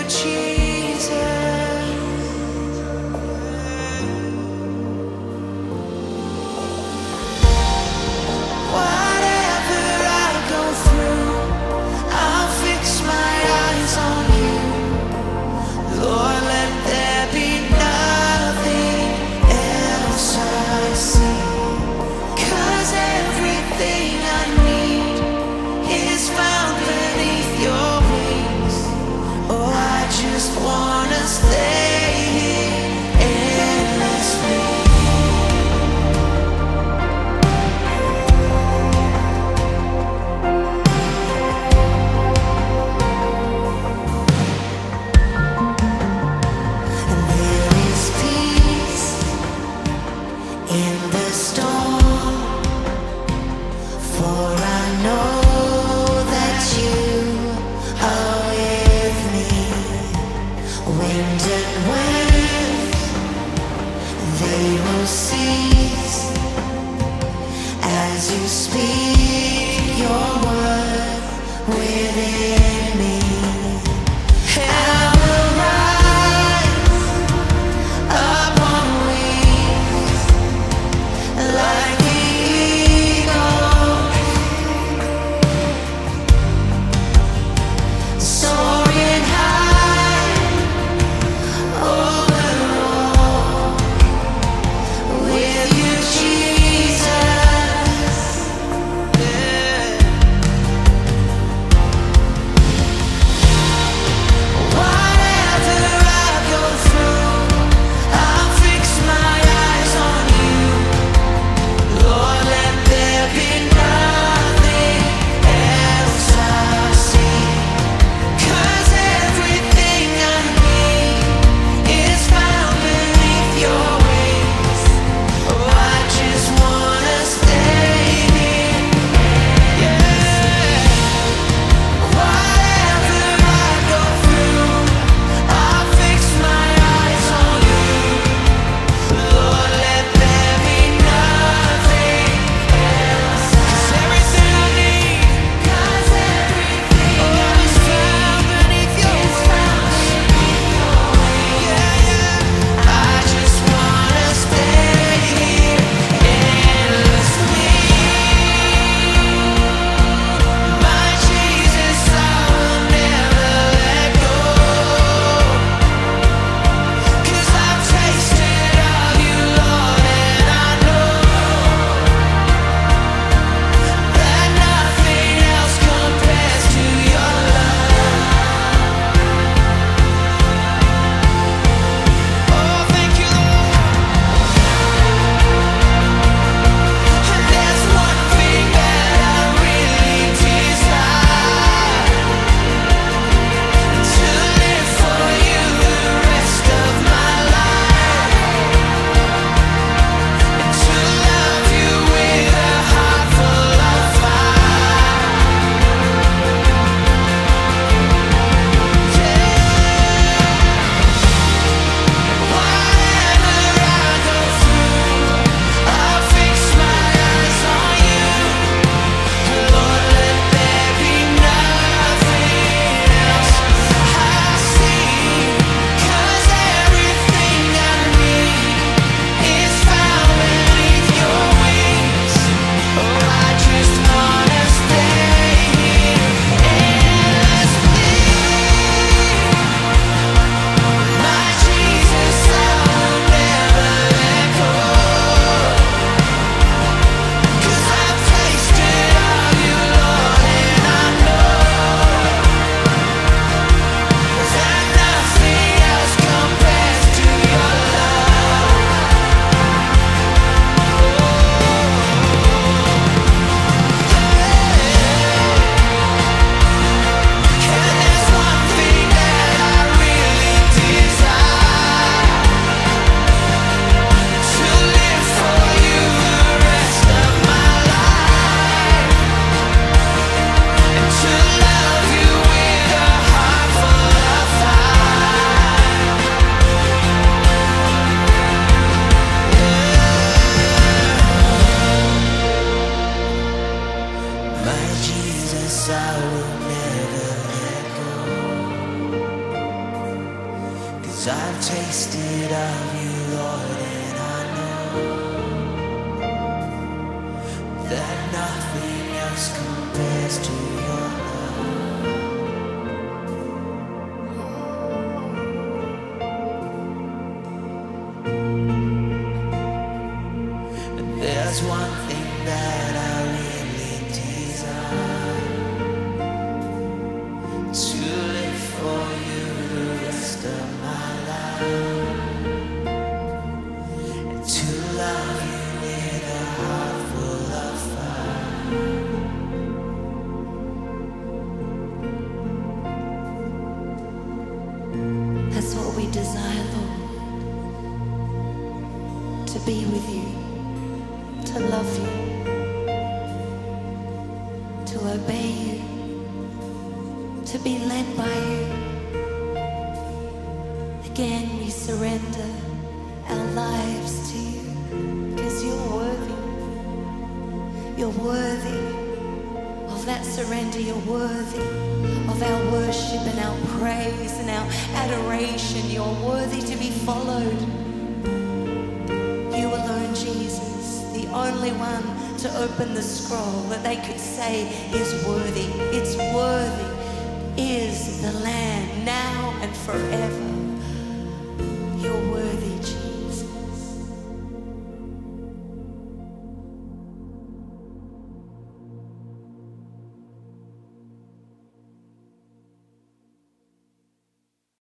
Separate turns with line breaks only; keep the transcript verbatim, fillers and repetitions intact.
Just I've tasted of you, Lord, and I know that nothing else compares to your love. And there's one thing that I really desire, to live for you the rest of my life. To love you with a heart full of fire.
That's what we desire, Lord. To be with you, to love you, to obey you, to be led by you. Again, we surrender our lives to you, because you're worthy. You're worthy of that surrender. You're worthy of our worship and our praise and our adoration. You're worthy to be followed. You alone, Jesus, the only one to open the scroll that they could say is worthy. It's worthy is the Lamb now and forever.